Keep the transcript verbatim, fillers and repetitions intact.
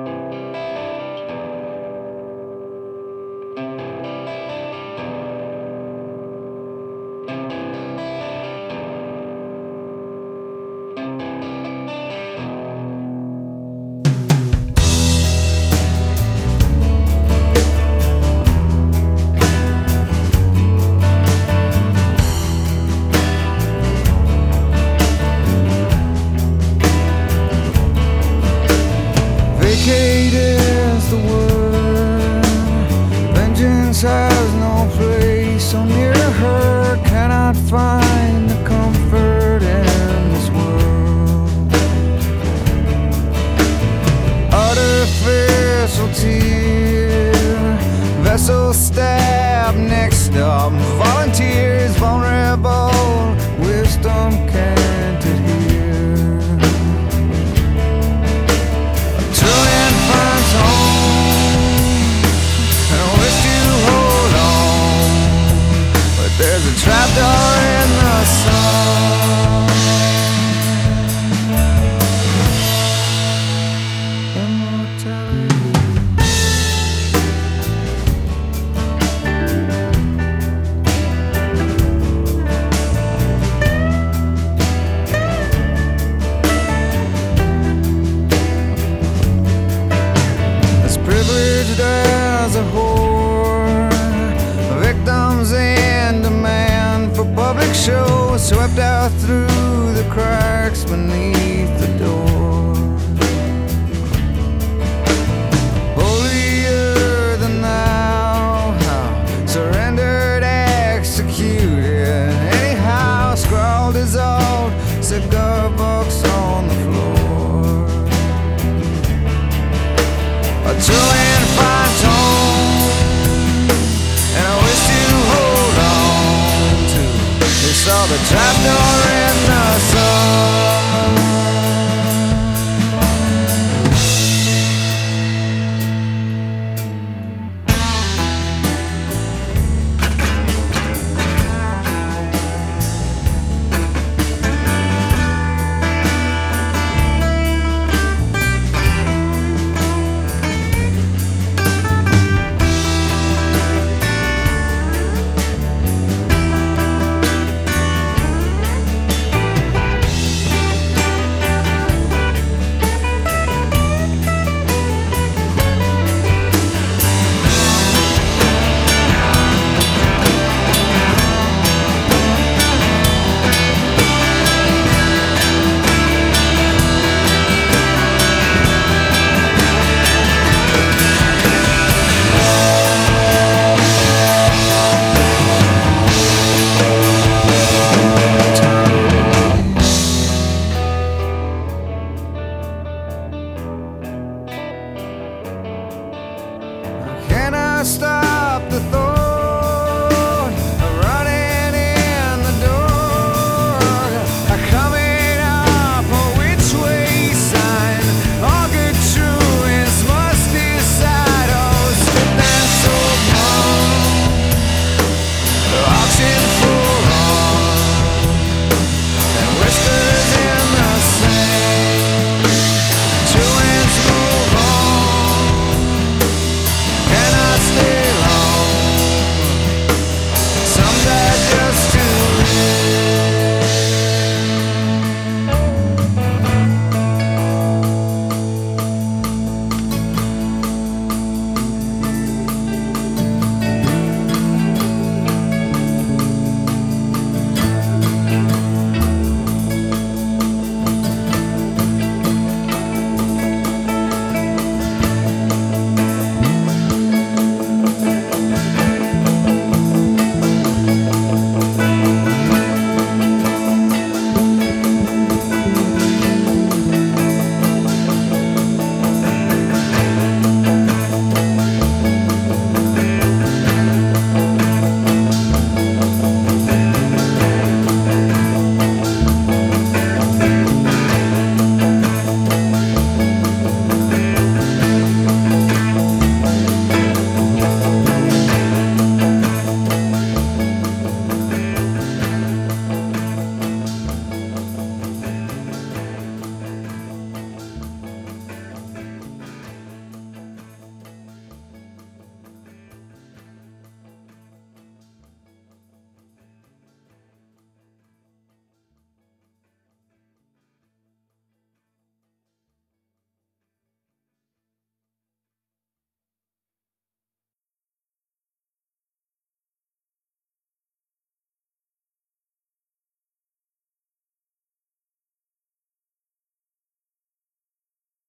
Vacate is the word. Vengeance has no place. So near to her, cannot find the comfort in this world. Artificial tear, vessel stab, next up. Volunteers, vulnerable, wisdom can't adhere. There's a trapdoor in the sun. Immortality. As privileged as a whore, victims in demand for public show, swept out through the cracks beneath the door. Holier than thou, surrendered, executed. Anyhow, scrawled his old cigar box on the floor. A trillion fine tone, and I wish to hold on to. They saw the trapdoor in the sun. Can I stop?